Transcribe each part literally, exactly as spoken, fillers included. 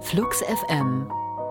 Flux F M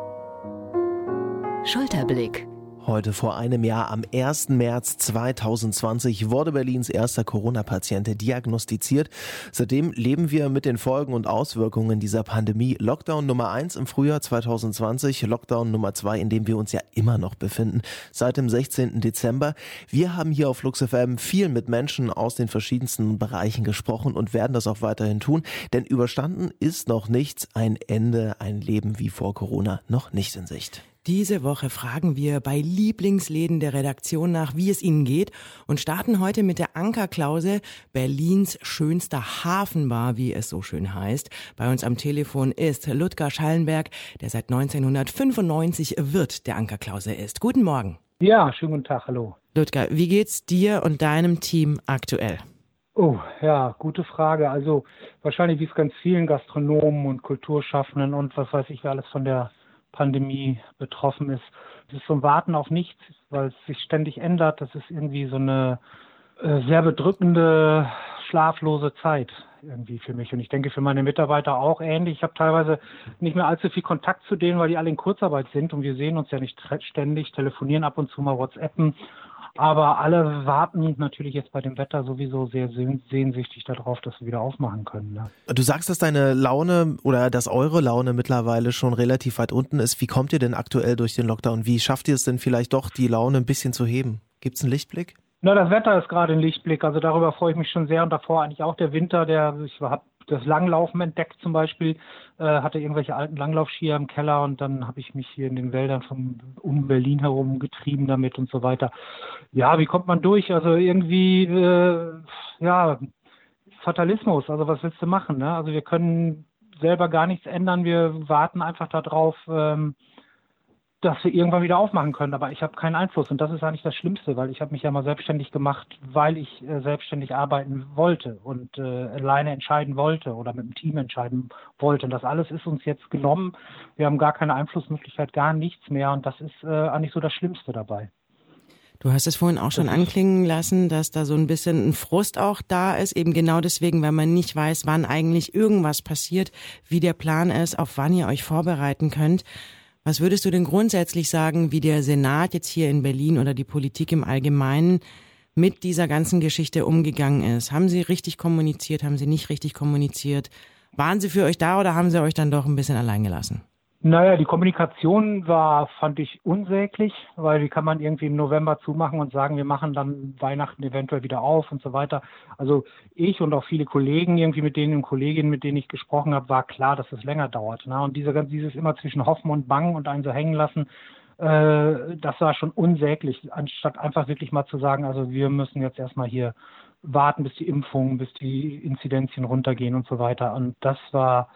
Schulterblick. Heute vor einem Jahr, am ersten März zweitausendzwanzig, wurde Berlins erster Corona-Patient diagnostiziert. Seitdem leben wir mit den Folgen und Auswirkungen dieser Pandemie. Lockdown Nummer eins im Frühjahr zweitausendzwanzig, Lockdown Nummer zwei, in dem wir uns ja immer noch befinden, seit dem sechzehnten Dezember. Wir haben hier auf Flux F M viel mit Menschen aus den verschiedensten Bereichen gesprochen und werden das auch weiterhin tun, denn überstanden ist noch nichts, ein Ende, ein Leben wie vor Corona noch nicht in Sicht. Diese Woche fragen wir bei Lieblingsläden der Redaktion nach, wie es ihnen geht, und starten heute mit der Ankerklause, Berlins schönster Hafenbar, wie es so schön heißt. Bei uns am Telefon ist Ludger Schallenberg, der seit neunzehnhundertfünfundneunzig Wirt der Ankerklause ist. Guten Morgen. Ja, schönen guten Tag, hallo. Ludger, wie geht's dir und deinem Team aktuell? Oh, ja, gute Frage. Also wahrscheinlich wie es ganz vielen Gastronomen und Kulturschaffenden und was weiß ich, wer alles von der Pandemie betroffen ist. Es ist so ein Warten auf nichts, weil es sich ständig ändert. Das ist irgendwie so eine äh, sehr bedrückende, schlaflose Zeit irgendwie für mich. Und ich denke für meine Mitarbeiter auch ähnlich. Ich habe teilweise nicht mehr allzu viel Kontakt zu denen, weil die alle in Kurzarbeit sind und wir sehen uns ja nicht ständig, telefonieren ab und zu mal, WhatsAppen. Aber alle warten natürlich jetzt bei dem Wetter sowieso sehr sehnsüchtig darauf, dass wir wieder aufmachen können. Ne? Du sagst, dass deine Laune oder dass eure Laune mittlerweile schon relativ weit unten ist. Wie kommt ihr denn aktuell durch den Lockdown? Wie schafft ihr es denn vielleicht doch, die Laune ein bisschen zu heben? Gibt es einen Lichtblick? Na, das Wetter ist gerade ein Lichtblick. Also darüber freue ich mich schon sehr. Und davor eigentlich auch der Winter, der ich habe das Langlaufen entdeckt zum Beispiel, äh, hatte irgendwelche alten Langlaufskier im Keller und dann habe ich mich hier in den Wäldern von um Berlin herum getrieben damit und so weiter. Ja, wie kommt man durch? Also irgendwie, äh, ja, Fatalismus. Also was willst du machen? Ne? Also wir können selber gar nichts ändern. Wir warten einfach darauf, ähm, dass wir irgendwann wieder aufmachen können. Aber ich habe keinen Einfluss und das ist eigentlich das Schlimmste, weil ich habe mich ja mal selbstständig gemacht, weil ich äh, selbstständig arbeiten wollte und äh, alleine entscheiden wollte oder mit dem Team entscheiden wollte. Und das alles ist uns jetzt genommen. Wir haben gar keine Einflussmöglichkeit, gar nichts mehr und das ist äh, eigentlich so das Schlimmste dabei. Du hast es vorhin auch schon anklingen lassen, dass da so ein bisschen ein Frust auch da ist, eben genau deswegen, weil man nicht weiß, wann eigentlich irgendwas passiert, wie der Plan ist, auf wann ihr euch vorbereiten könnt. Was würdest du denn grundsätzlich sagen, wie der Senat jetzt hier in Berlin oder die Politik im Allgemeinen mit dieser ganzen Geschichte umgegangen ist? Haben sie richtig kommuniziert, haben sie nicht richtig kommuniziert? Waren sie für euch da oder haben sie euch dann doch ein bisschen allein gelassen? Naja, die Kommunikation war, fand ich, unsäglich, weil wie kann man irgendwie im November zumachen und sagen, wir machen dann Weihnachten eventuell wieder auf und so weiter. Also ich und auch viele Kollegen irgendwie mit denen und Kolleginnen, mit denen ich gesprochen habe, war klar, dass es länger dauert. Ne? Und diese, dieses immer zwischen Hoffen und Bangen und einen so hängen lassen, äh, das war schon unsäglich, anstatt einfach wirklich mal zu sagen, also wir müssen jetzt erstmal hier warten, bis die Impfungen, bis die Inzidenzien runtergehen und so weiter. Und das war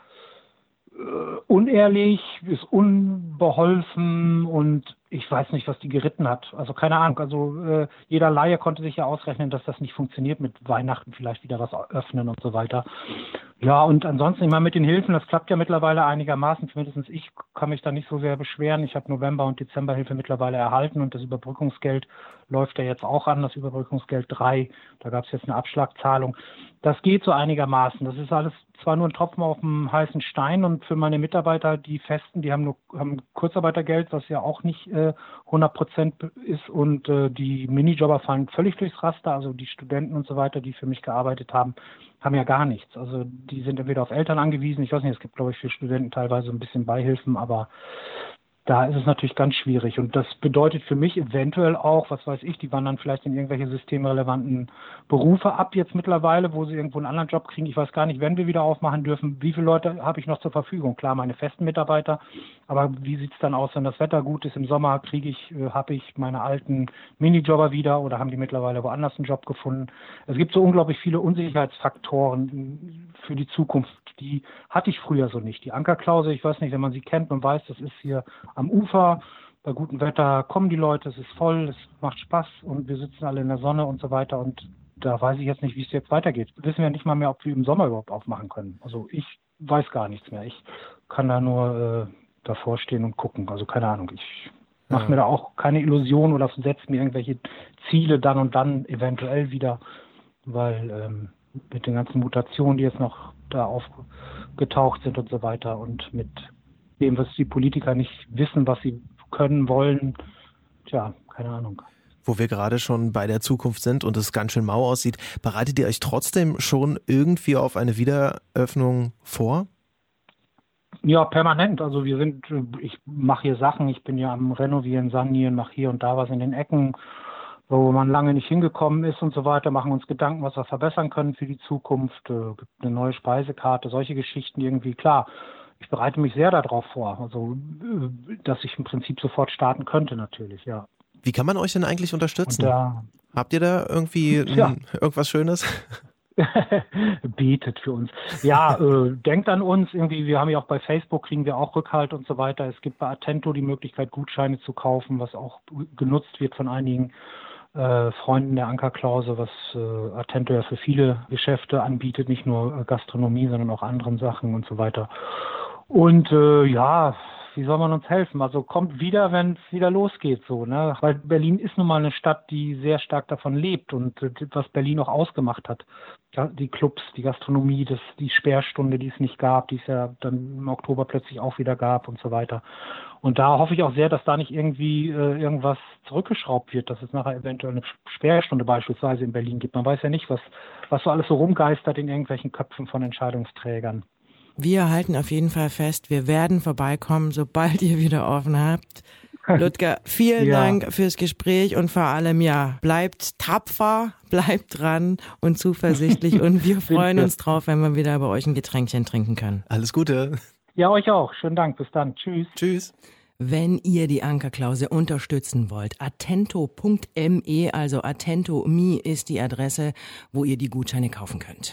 unehrlich, ist unbeholfen und ich weiß nicht, was die geritten hat. Also keine Ahnung. Also äh, jeder Laie konnte sich ja ausrechnen, dass das nicht funktioniert mit Weihnachten, vielleicht wieder was öffnen und so weiter. Ja, und ansonsten immer mit den Hilfen, das klappt ja mittlerweile einigermaßen. Zumindest ich kann mich da nicht so sehr beschweren. Ich habe November- und Dezemberhilfe mittlerweile erhalten und das Überbrückungsgeld läuft ja jetzt auch an, das Überbrückungsgeld drei. Da gab es jetzt eine Abschlagzahlung. Das geht so einigermaßen. Das ist alles zwar nur ein Tropfen auf dem heißen Stein und für meine Mitarbeiter, die Festen, die haben nur haben Kurzarbeitergeld, was ja auch nicht äh, hundert Prozent ist und äh, die Minijobber fallen völlig durchs Raster, also die Studenten und so weiter, die für mich gearbeitet haben, haben ja gar nichts. Also die sind entweder auf Eltern angewiesen, ich weiß nicht, es gibt glaube ich für Studenten teilweise ein bisschen Beihilfen, aber da ist es natürlich ganz schwierig und das bedeutet für mich eventuell auch, was weiß ich, die wandern vielleicht in irgendwelche systemrelevanten Berufe ab jetzt mittlerweile, wo sie irgendwo einen anderen Job kriegen. Ich weiß gar nicht, wenn wir wieder aufmachen dürfen, wie viele Leute habe ich noch zur Verfügung? Klar, meine festen Mitarbeiter, aber wie sieht es dann aus, wenn das Wetter gut ist? Im Sommer kriege ich, äh, habe ich meine alten Minijobber wieder oder haben die mittlerweile woanders einen Job gefunden? Es gibt so unglaublich viele Unsicherheitsfaktoren für die Zukunft, die hatte ich früher so nicht. Die Ankerklause, ich weiß nicht, wenn man sie kennt, man weiß, das ist hier am Ufer, bei gutem Wetter kommen die Leute, es ist voll, es macht Spaß und wir sitzen alle in der Sonne und so weiter und da weiß ich jetzt nicht, wie es jetzt weitergeht. Wissen wir nicht mal mehr, ob wir im Sommer überhaupt aufmachen können. Also ich weiß gar nichts mehr. Ich kann da nur äh, davor stehen und gucken. Also keine Ahnung, ich mache ja. mir da auch keine Illusion oder setze mir irgendwelche Ziele dann und dann eventuell wieder, weil ähm, mit den ganzen Mutationen, die jetzt noch da aufgetaucht sind und so weiter und mit dem, was die Politiker nicht wissen, was sie können, wollen. Tja, keine Ahnung. Wo wir gerade schon bei der Zukunft sind und es ganz schön mau aussieht, bereitet ihr euch trotzdem schon irgendwie auf eine Wiederöffnung vor? Ja, permanent. Also wir sind, ich mache hier Sachen, ich bin ja am Renovieren, Sanieren, mache hier und da was in den Ecken, wo man lange nicht hingekommen ist und so weiter, machen uns Gedanken, was wir verbessern können für die Zukunft, äh, gibt eine neue Speisekarte, solche Geschichten irgendwie, klar. Ich bereite mich sehr darauf vor, also dass ich im Prinzip sofort starten könnte natürlich, ja. Wie kann man euch denn eigentlich unterstützen? Da, Habt ihr da irgendwie ja. n- irgendwas Schönes? Betet für uns. Ja, äh, denkt an uns irgendwie. Wir haben ja auch bei Facebook, kriegen wir auch Rückhalt und so weiter. Es gibt bei Attento die Möglichkeit, Gutscheine zu kaufen, was auch genutzt wird von einigen äh, Freunden der Ankerklause, was äh, Attento ja für viele Geschäfte anbietet, nicht nur äh, Gastronomie, sondern auch anderen Sachen und so weiter. Und äh, ja, wie soll man uns helfen? Also kommt wieder, wenn es wieder losgeht, so, ne? Weil Berlin ist nun mal eine Stadt, die sehr stark davon lebt und äh, was Berlin auch ausgemacht hat. Ja, die Clubs, die Gastronomie, das, die Sperrstunde, die es nicht gab, die es ja dann im Oktober plötzlich auch wieder gab und so weiter. Und da hoffe ich auch sehr, dass da nicht irgendwie äh, irgendwas zurückgeschraubt wird, dass es nachher eventuell eine Sperrstunde beispielsweise in Berlin gibt. Man weiß ja nicht, was, was so alles so rumgeistert in irgendwelchen Köpfen von Entscheidungsträgern. Wir halten auf jeden Fall fest, wir werden vorbeikommen, sobald ihr wieder offen habt. Ludger, vielen Ja. Dank fürs Gespräch und vor allem, ja, bleibt tapfer, bleibt dran und zuversichtlich und wir freuen uns drauf, wenn wir wieder bei euch ein Getränkchen trinken können. Alles Gute. Ja, euch auch. Schönen Dank. Bis dann. Tschüss. Tschüss. Wenn ihr die Ankerklause unterstützen wollt, attento punkt me, also attento punkt me ist die Adresse, wo ihr die Gutscheine kaufen könnt.